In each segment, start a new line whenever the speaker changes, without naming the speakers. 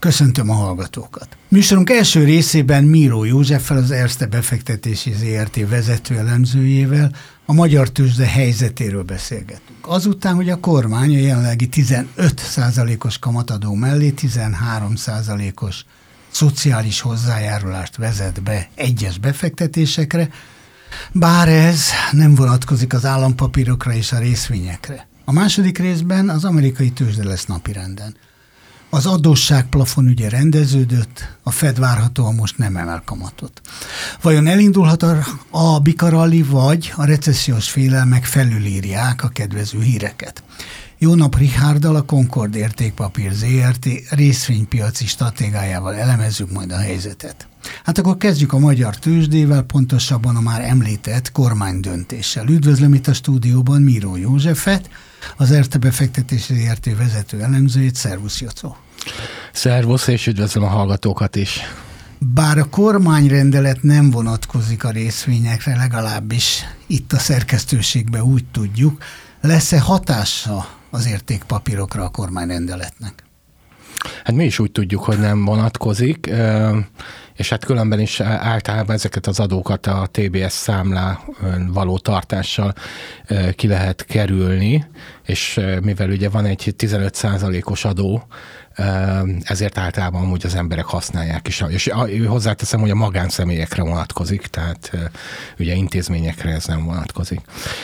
Köszöntöm a hallgatókat. Műsorunk első részében Miró Józseffel, az Erste Befektetési Zrt. Vezető elemzőjével a magyar tőzsde helyzetéről beszélgetünk. Azután, hogy a kormány a jelenlegi 15%-os kamatadó mellé 13%-os szociális hozzájárulást vezet be egyes befektetésekre, bár ez nem vonatkozik az állampapírokra és a részvényekre. A második részben az amerikai tőzsde lesz napirenden. Az adósságplafon ügye rendeződött, a Fed várhatóan most nem emel kamatot. Vajon elindulhat a bikaralli, vagy a recessziós félelmek felülírják a kedvező híreket? Jó nap, Richárddal, a Concord Értékpapír Zrt. Részvénypiaci stratégiájával elemezzük majd a helyzetet. Hát akkor kezdjük a magyar tőzsdével, pontosabban a már említett kormánydöntéssel. Üdvözlöm itt a stúdióban Miró Józseffet, az Erste Befektetési Zrt. Vezető elemzőjét. Szervusz, Jocó!
Szervusz, és üdvözlöm a hallgatókat is!
Bár a kormányrendelet nem vonatkozik a részvényekre, legalábbis itt a szerkesztőségben úgy tudjuk, lesz-e hatása az értékpapírokra a kormányrendeletnek?
Hát mi is úgy tudjuk, hogy nem vonatkozik, és hát különben is általában ezeket az adókat a TBS számlán való tartással ki lehet kerülni, és mivel ugye van egy 15%-os adó, ezért általában amúgy az emberek használják is. És hozzáteszem, hogy a magánszemélyekre vonatkozik, tehát ugye intézményekre ez nem vonatkozik.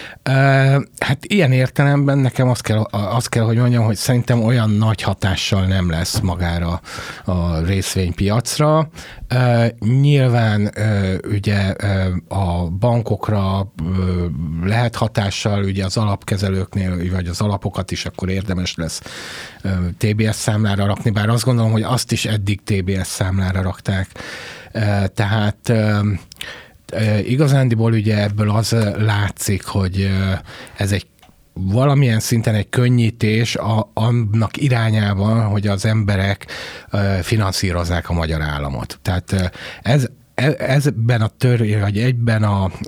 Hát ilyen értelemben nekem azt kell, hogy mondjam, hogy szerintem olyan nagy hatással nem lesz magára a részvénypiacra. Nyilván ugye a bankokra lehet hatással, ugye az alapkezelőknél, vagy az alapokat is akkor érdemes lesz TBS számlára rakni, bár azt gondolom, hogy azt is eddig TBS számlára rakták. Tehát igazándiból ugye ebből az látszik, hogy ez egy valamilyen szinten egy könnyítés annak irányában, hogy az emberek finanszírozzák a magyar államot. Tehát ezben egyben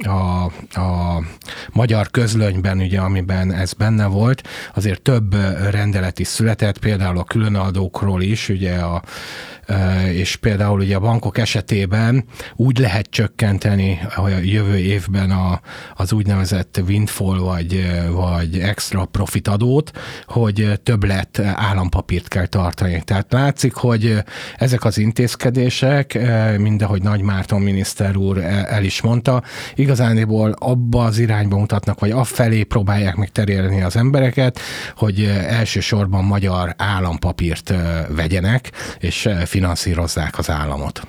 a magyar közlönyben, ugye, amiben ez benne volt, azért több rendelet is született, például a különadókról is, ugye és például ugye a bankok esetében úgy lehet csökkenteni a jövő évben az úgynevezett windfall vagy extra profit adót, hogy többlet állampapírt kell tartani. Tehát látszik, hogy ezek az intézkedések, mindahogy Nagy Márton miniszter úr el is mondta, igazániból abba az irányba mutatnak, vagy afelé próbálják meg terelni az embereket, hogy elsősorban magyar állampapírt vegyenek, és finanszírozzák az államot.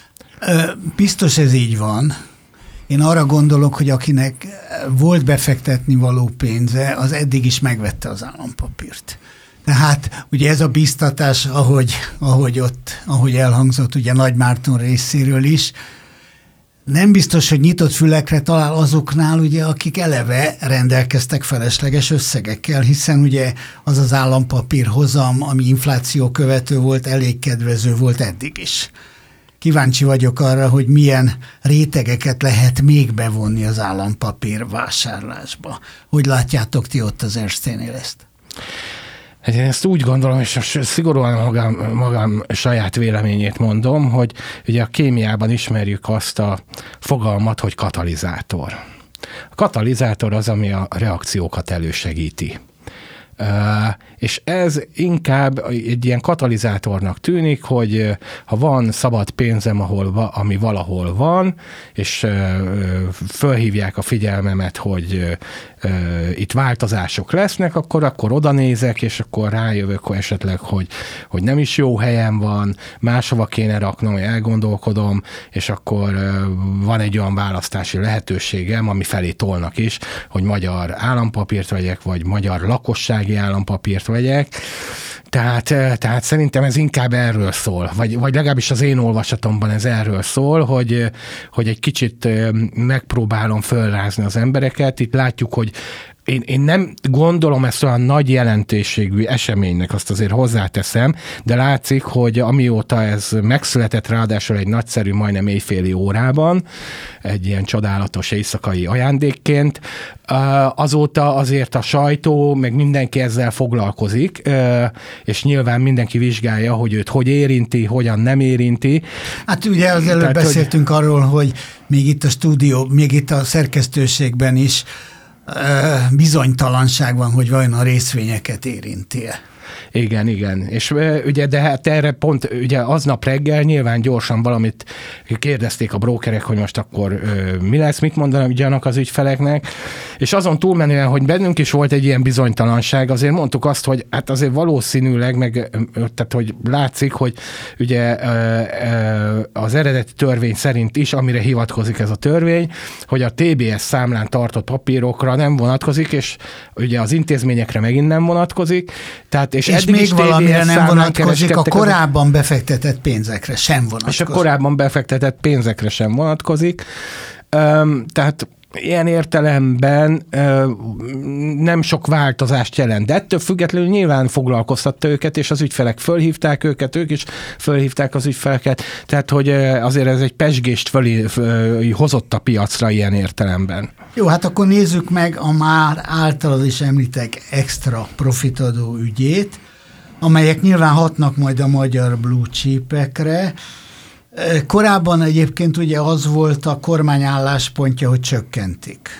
Biztos ez így van. Én arra gondolok, hogy akinek volt befektetni való pénze, az eddig is megvette az állampapírt. Tehát ugye ez a biztatás, ahogy elhangzott ugye Nagy Márton részéről is, nem biztos, hogy nyitott fülekre talál azoknál, ugye, akik eleve rendelkeztek felesleges összegekkel, hiszen ugye az az állampapír hozam, ami infláció követő volt, elég kedvező volt eddig is. Kíváncsi vagyok arra, hogy milyen rétegeket lehet még bevonni az állampapír vásárlásba. Hogy látjátok ti ott az Ersténél ezt?
Hát én ezt úgy gondolom, és szigorúan magam saját véleményét mondom, hogy ugye a kémiában ismerjük azt a fogalmat, hogy katalizátor. A katalizátor az, ami a reakciókat elősegíti. És ez inkább egy ilyen katalizátornak tűnik, hogy ha van szabad pénzem, ami valahol van, és fölhívják a figyelmemet, hogy itt változások lesznek, akkor oda nézek, és akkor rájövök esetleg, hogy nem is jó helyen van, máshova kéne raknom, hogy elgondolkodom, és akkor van egy olyan választási lehetőségem, ami felé tolnak is, hogy magyar állampapírt vegyek, vagy magyar lakossági állampapírt vegyek. Tehát szerintem ez inkább erről szól, vagy legalábbis az én olvasatomban ez erről szól, hogy egy kicsit megpróbálom fölrázni az embereket. Itt látjuk, hogy én nem gondolom ezt olyan nagy jelentőségű eseménynek, azt azért hozzáteszem, de látszik, hogy amióta ez megszületett, ráadásul egy nagyszerű, majdnem éjféli órában, egy ilyen csodálatos éjszakai ajándékként, azóta azért a sajtó, meg mindenki ezzel foglalkozik, és nyilván mindenki vizsgálja, hogy őt hogy érinti, hogyan nem érinti.
Hát ugye az előbb beszéltünk arról, hogy még itt a stúdió, még itt a szerkesztőségben is bizonytalanság van, hogy vajon a részvényeket érinti-e.
Igen. És ugye, de hát erre pont ugye aznap reggel nyilván gyorsan valamit kérdezték a brókerek, hogy most akkor mi lesz, mit mondanak az ügyfeleknek, és azon túlmenően, hogy bennünk is volt egy ilyen bizonytalanság, azért mondtuk azt, hogy hát azért valószínűleg, meg tehát hogy látszik, hogy ugye az eredeti törvény szerint is, amire hivatkozik ez a törvény, hogy a TBS számlán tartott papírokra nem vonatkozik, és ugye az intézményekre megint nem vonatkozik, tehát és
még valamire nem vonatkozik, a korábban befektetett pénzekre sem vonatkozik.
És a korábban befektetett pénzekre sem vonatkozik. Tehát ilyen értelemben nem sok változást jelent, de ettől függetlenül nyilván foglalkoztatta őket, és az ügyfelek fölhívták őket, ők is fölhívták az ügyfeleket, tehát hogy azért ez egy pezsgést hozott a piacra ilyen értelemben.
Jó, hát akkor nézzük meg a már általad is említek extra profitadó ügyét, amelyek nyilván hatnak majd a magyar blue chipekre. Korábban egyébként ugye az volt a kormány álláspontja, hogy csökkentik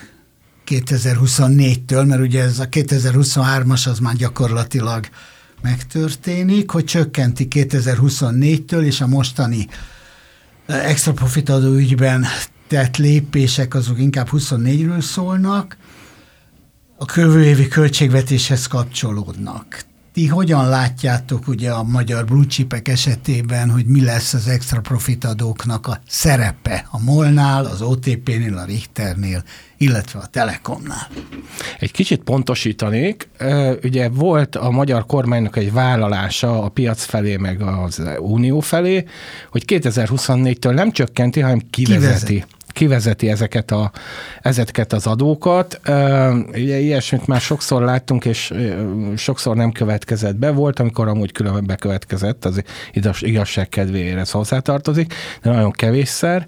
2024-től, mert ugye ez a 2023-as az már gyakorlatilag megtörténik, hogy csökkenti 2024-től, és a mostani extra profitadó ügyben tett lépések azok inkább 24-ről szólnak, a jövő évi költségvetéshez kapcsolódnak. Ti hogyan látjátok ugye a magyar blue chipek esetében, hogy mi lesz az extra profitadóknak a szerepe a MOL-nál, az OTP-nél, a Richternél, illetve a Telekomnál?
Egy kicsit pontosítanék. Ugye volt a magyar kormánynak egy vállalása a piac felé, meg az Unió felé, hogy 2024-től nem csökkenti, hanem kivezeti ezeket az adókat. Ugye ilyesmit már sokszor láttunk, és sokszor nem következett be. Volt, amikor amúgy különben bekövetkezett, az igazság kedvéért ez hozzátartozik, de nagyon kevésszer.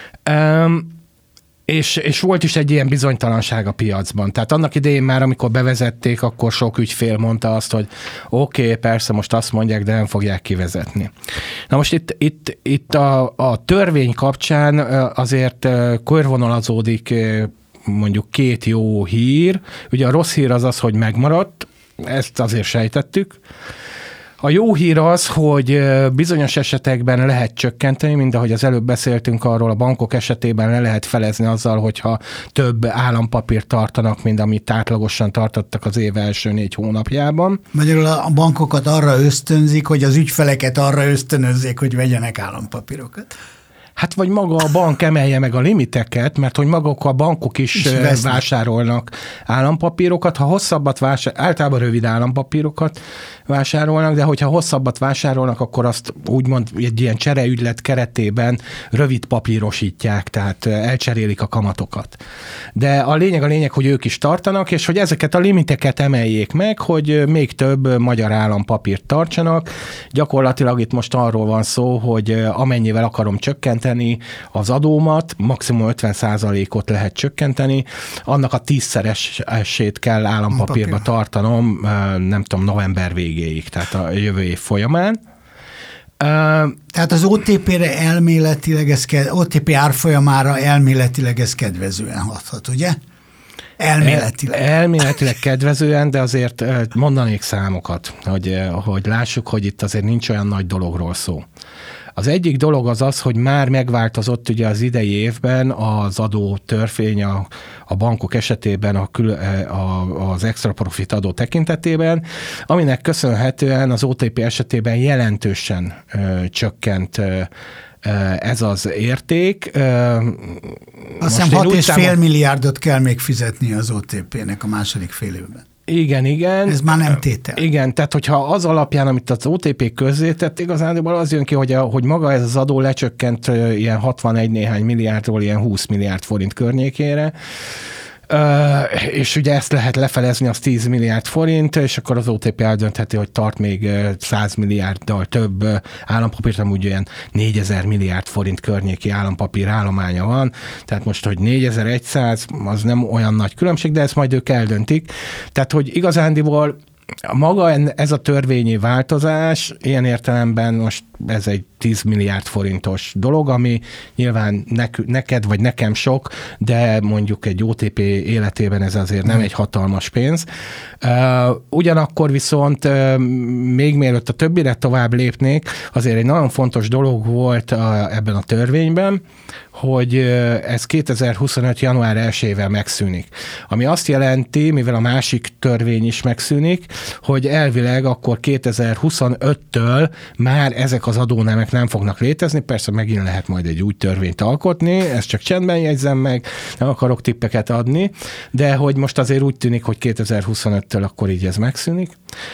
És volt is egy ilyen bizonytalanság a piacban. Tehát annak idején már, amikor bevezették, akkor sok ügyfél mondta azt, hogy oké, persze most azt mondják, de nem fogják kivezetni. Na most itt a törvény kapcsán azért körvonalazódik mondjuk két jó hír. Ugye a rossz hír az, hogy megmaradt, ezt azért sejtettük. A jó hír az, hogy bizonyos esetekben lehet csökkenteni, mint ahogy az előbb beszéltünk arról, a bankok esetében le lehet felezni azzal, hogyha több állampapírt tartanak, mint amit átlagosan tartottak az év első 4 hónapjában.
Magyarul a bankokat arra ösztönzik, hogy az ügyfeleket arra ösztönözzék, hogy vegyenek állampapírokat.
Hát vagy maga a bank emelje meg a limiteket, mert hogy maguk a bankok is vásárolnak állampapírokat. Ha hosszabbat általában rövid állampapírokat vásárolnak, de hogyha hosszabbat vásárolnak, akkor azt úgymond egy ilyen csereügylet keretében rövid papírosítják, tehát elcserélik a kamatokat. De a lényeg, hogy ők is tartanak, és hogy ezeket a limiteket emeljék meg, hogy még több magyar állampapírt tartsanak. Gyakorlatilag itt most arról van szó, hogy amennyivel akarom csökkenteni az adómat, maximum 50%-ot lehet csökkenteni, annak a 10-szeresét kell állampapírba tartanom, nem tudom, november végéig, tehát a jövő év folyamán.
Tehát az OTP-re elméletileg OTP árfolyamára elméletileg ez kedvezően hathat, ugye?
Elméletileg kedvezően, de azért mondanék számokat, hogy lássuk, hogy itt azért nincs olyan nagy dologról szó. Az egyik dolog az, hogy már megváltozott ugye az idei évben az adó törvény a bankok esetében az extra profit adó tekintetében, aminek köszönhetően az OTP esetében jelentősen csökkent ez az érték.
Azt hiszem 6,5 milliárdot kell még fizetni az OTP-nek a második fél évben.
Igen.
Ez már nem tétel.
Igen, tehát hogyha az alapján, amit az OTP közzétett, igazándiból az jön ki, hogy maga ez az adó lecsökkent ilyen 61 néhány milliárdról ilyen 20 milliárd forint környékére. és ugye ezt lehet lefelezni, az 10 milliárd forint, és akkor az OTP eldöntheti, hogy tart még 100 milliárddal több állampapírt, amúgy olyan 4000 milliárd forint környéki állampapír állománya van, tehát most, hogy 4100, az nem olyan nagy különbség, de ezt majd ők eldöntik. Tehát, hogy igazándiból maga ez a törvényi változás, ilyen értelemben most ez egy 10 milliárd forintos dolog, ami nyilván neked vagy nekem sok, de mondjuk egy OTP életében ez azért nem egy hatalmas pénz. Ugyanakkor viszont még mielőtt a többire tovább lépnék, azért egy nagyon fontos dolog volt ebben a törvényben, hogy ez 2025. január 1-ével megszűnik. Ami azt jelenti, mivel a másik törvény is megszűnik, hogy elvileg akkor 2025-től már ezek az adónemek nem fognak létezni, persze megint lehet majd egy új törvényt alkotni, ezt csak csendben jegyzem meg, nem akarok tippeket adni, de hogy most azért úgy tűnik, hogy 2025-től akkor így ez megszűnik.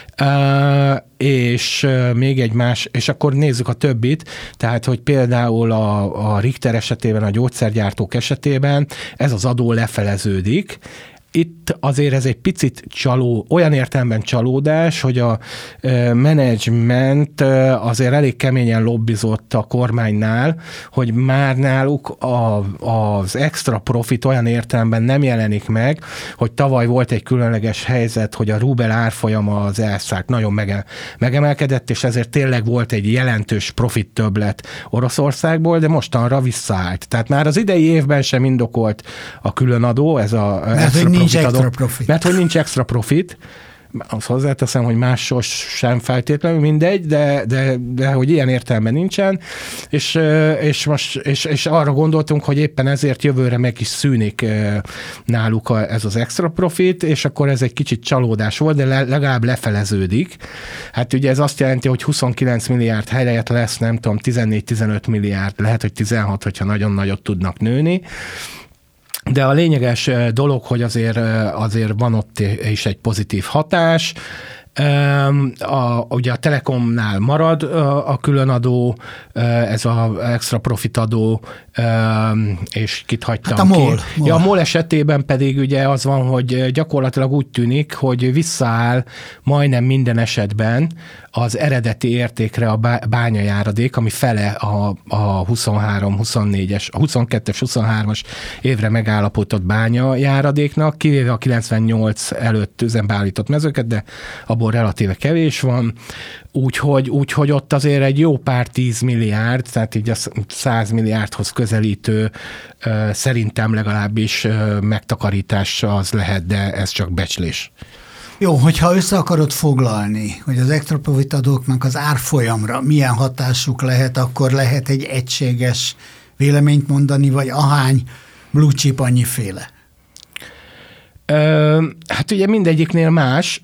És még egy más, és akkor nézzük a többit, tehát, hogy például a Richter esetében, a gyógyszergyártók esetében ez az adó lefeleződik. Itt azért ez egy picit olyan értelemben csalódás, hogy a menedzsment azért elég keményen lobbizott a kormánynál, hogy már náluk az extra profit olyan értelemben nem jelenik meg, hogy tavaly volt egy különleges helyzet, hogy a rubel árfolyama az elszállt, nagyon megemelkedett, és ezért tényleg volt egy jelentős profit többlet Oroszországból, de mostanra visszaállt. Tehát már az idei évben sem indokolt a különadó, ez a
Mert
hogy nincs extra profit. Azt hozzáteszem, hogy másos sem feltétlenül mindegy, de hogy ilyen értelemben nincsen, és arra gondoltunk, hogy éppen ezért jövőre meg is szűnik náluk ez az extra profit, és akkor ez egy kicsit csalódás volt, de legalább lefeleződik. Hát ugye ez azt jelenti, hogy 29 milliárd helyett lesz, nem tudom, 14-15 milliárd, lehet, hogy 16, hogyha nagyon nagyot tudnak nőni. De a lényeges dolog, hogy azért van ott is egy pozitív hatás. Ugye a Telekomnál marad a különadó, ez az extra profit adó, és kit hagytam
hát a MOL.
Ja, a MOL esetében pedig ugye az van, hogy gyakorlatilag úgy tűnik, hogy visszaáll majdnem minden esetben az eredeti értékre a bányajáradék, ami fele a 23-24-es, a 22-es, 23-as évre megállapított bányajáradéknak, kivéve a 98 előtt üzembe állított mezőket, de abból relatíve kevés van, úgyhogy ott azért egy jó pár 10 milliárd, tehát így a 100 milliárdhoz közelítő, szerintem legalábbis megtakarítás az lehet, de ez csak becslés.
Jó, hogyha össze akarod foglalni, hogy az extra profit adóknak az árfolyamra milyen hatásuk lehet, akkor lehet egy egységes véleményt mondani, vagy ahány blue chip annyiféle?
Hát ugye mindegyiknél más,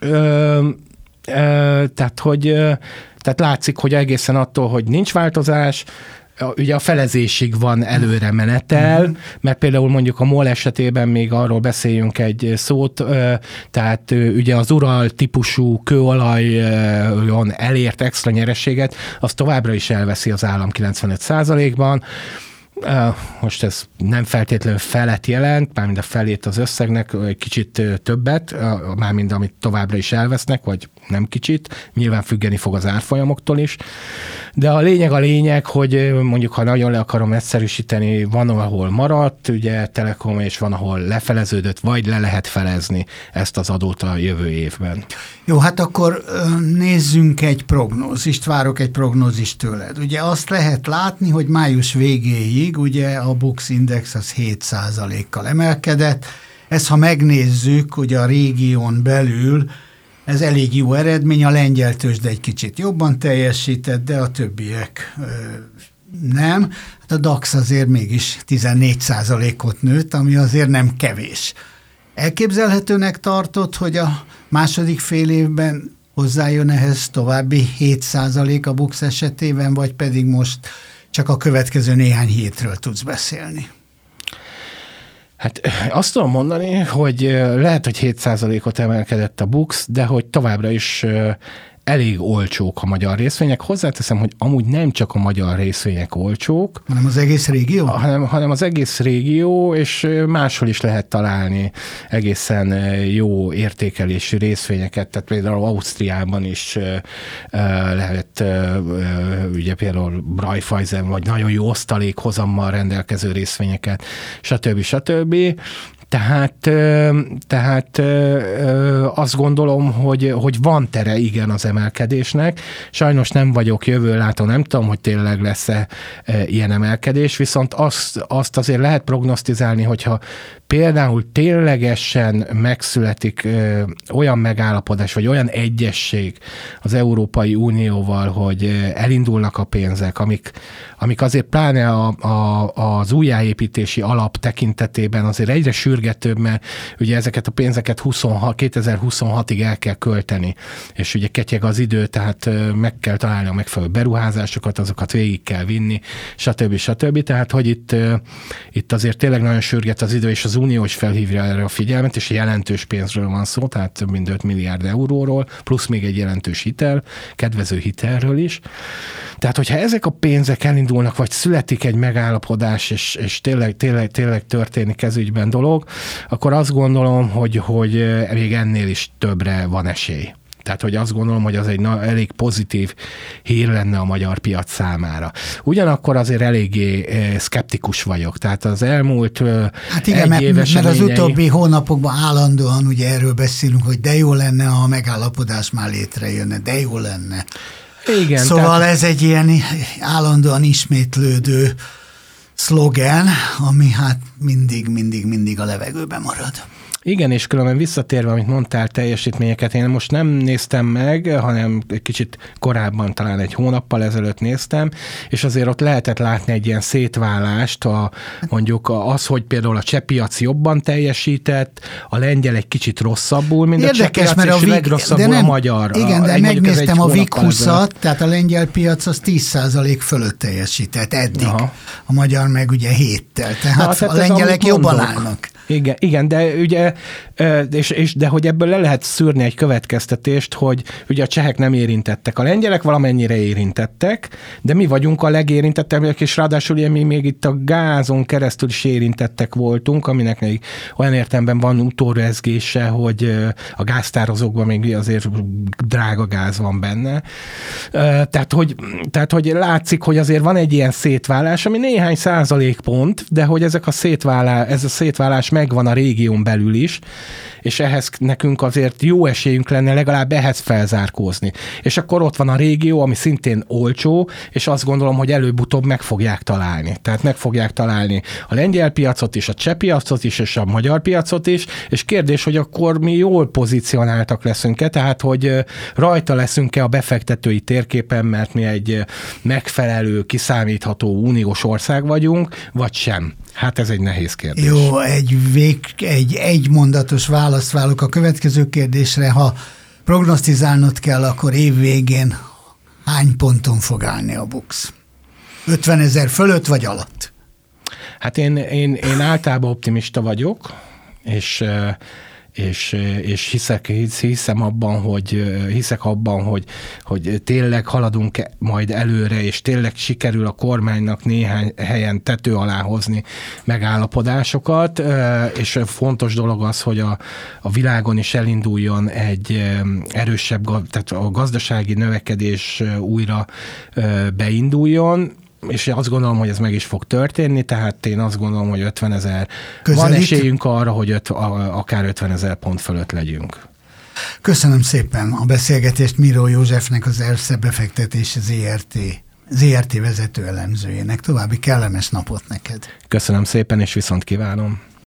tehát látszik, hogy egészen attól, hogy nincs változás, ugye a felezésig van előre menetel, mert például mondjuk a MOL esetében még arról beszéljünk egy szót, tehát ugye az Ural típusú kőolajon elért extra nyereséget, az továbbra is elveszi az állam 95%-ban. Most ez nem feltétlenül felet jelent, mármint a felét az összegnek, egy kicsit többet, mármint amit továbbra is elvesznek, vagy nem kicsit, nyilván függeni fog az árfolyamoktól is. De a lényeg, hogy mondjuk, ha nagyon le akarom egyszerűsíteni, van, ahol maradt, ugye Telekom, és van, ahol lefeleződött, vagy le lehet felezni ezt az adót a jövő évben.
Jó, hát akkor nézzünk egy prognózist, várok egy prognózist tőled. Ugye azt lehet látni, hogy május végéig ugye a Bux Index az 7%-kal emelkedett. Ezt, ha megnézzük, ugye a régión belül, ez elég jó eredmény, a lengyel tőzsde egy kicsit jobban teljesített, de a többiek nem. Hát a DAX azért mégis 14%-ot nőtt, ami azért nem kevés. Elképzelhetőnek tartott, hogy a második fél évben hozzájön ehhez további 7% a Bux esetében, vagy pedig most csak a következő néhány hétről tudsz beszélni?
Hát azt tudom mondani, hogy lehet, hogy 7%-ot emelkedett a Bux, de hogy továbbra is elég olcsók a magyar részvények. Hozzáteszem, hogy amúgy nem csak a magyar részvények olcsók,
hanem az egész régió?
Hanem az egész régió, és máshol is lehet találni egészen jó értékelésű részvényeket. Tehát például Ausztriában is lehet ugye például Raiffeisen, vagy nagyon jó osztalékhozammal rendelkező részvényeket, stb. Tehát azt gondolom, hogy van tere igen az emelkedésnek. Sajnos nem vagyok jövőlátó, nem tudom, hogy tényleg lesz-e ilyen emelkedés, viszont azt azért lehet prognosztizálni, hogyha például ténylegesen megszületik olyan megállapodás, vagy olyan egyesség az Európai Unióval, hogy elindulnak a pénzek, amik azért pláne az újjáépítési alap tekintetében azért egyre sürgetőbb, mert ugye ezeket a pénzeket 2026-ig el kell költeni, és ugye ketyeg az idő, tehát meg kell találni a megfelelő beruházásokat, azokat végig kell vinni, stb. Tehát, hogy itt azért tényleg nagyon sürget az idő, és az Unió is felhívja erre a figyelmet, és jelentős pénzről van szó, tehát több mint 5 milliárd euróról, plusz még egy jelentős hitel, kedvező hitelről is. Tehát, hogyha ezek a pénzek elindulnak, vagy születik egy megállapodás, és tényleg történik ez ügyben dolog, akkor azt gondolom, hogy még ennél is többre van esély. Tehát, hogy azt gondolom, hogy az egy elég pozitív hír lenne a magyar piac számára. Ugyanakkor azért eléggé szkeptikus vagyok. Tehát az elmúlt
egy éves mert az utóbbi hónapokban állandóan ugye erről beszélünk, hogy de jó lenne, ha a megállapodás már létrejönne, de jó lenne.
Igen,
szóval ez egy ilyen állandóan ismétlődő szlogen, ami hát mindig a levegőben marad.
Igen, és különben visszatérve, amit mondtál, teljesítményeket, én most nem néztem meg, hanem egy kicsit korábban, talán egy hónappal ezelőtt néztem, és azért ott lehetett látni egy ilyen szétválást, mondjuk az, hogy például a cseh piac jobban teljesített, a lengyel egy kicsit rosszabbul, mint érdekes, a cseh piac, és legrosszabbul a magyar.
Igen, de megnéztem a VIG 20-at, tehát a lengyel piac az 10% fölött teljesített eddig. Aha. A magyar meg ugye 7-tel, tehát a lengyelek jobban állnak.
Igen, de ugye, de hogy ebből le lehet szűrni egy következtetést, hogy ugye a csehek nem érintettek, a lengyelek valamennyire érintettek, de mi vagyunk a legérintettebbek, és ráadásul ugye mi még itt a gázon keresztül is érintettek voltunk, aminek még olyan értelemben van utórezgése, hogy a gáztározókban még azért drága gáz van benne. Tehát, hogy látszik, hogy azért van egy ilyen szétválás, ami néhány százalékpont, de hogy ez a szétválás megvan a régión belül is, és ehhez nekünk azért jó esélyünk lenne legalább ehhez felzárkózni. És akkor ott van a régió, ami szintén olcsó, és azt gondolom, hogy előbb-utóbb meg fogják találni. Tehát meg fogják találni a lengyel piacot is, a cseh piacot is, és a magyar piacot is, és kérdés, hogy akkor mi jól pozícionáltak leszünk-e, tehát hogy rajta leszünk-e a befektetői térképen, mert mi egy megfelelő, kiszámítható uniós ország vagyunk, vagy sem. Hát ez egy nehéz kérdés.
Jó, egy mondatos választ válok a következő kérdésre. Ha prognosztizálnod kell, akkor év végén hány ponton fog állni a BUX? 50 000 fölött vagy alatt?
Hát én általában optimista vagyok, és hiszek abban, hogy tényleg haladunk majd előre, és tényleg sikerül a kormánynak néhány helyen tető alá hozni megállapodásokat, és fontos dolog az, hogy a világon is elinduljon egy erősebb, tehát a gazdasági növekedés újra beinduljon, és azt gondolom, hogy ez meg is fog történni, tehát én azt gondolom, hogy 50 000, van esélyünk arra, hogy akár 50 000 pont fölött legyünk.
Köszönöm szépen a beszélgetést Miró Józsefnek, az Erste befektetési ZRT vezető elemzőjének. További kellemes napot neked.
Köszönöm szépen, és viszont kívánom.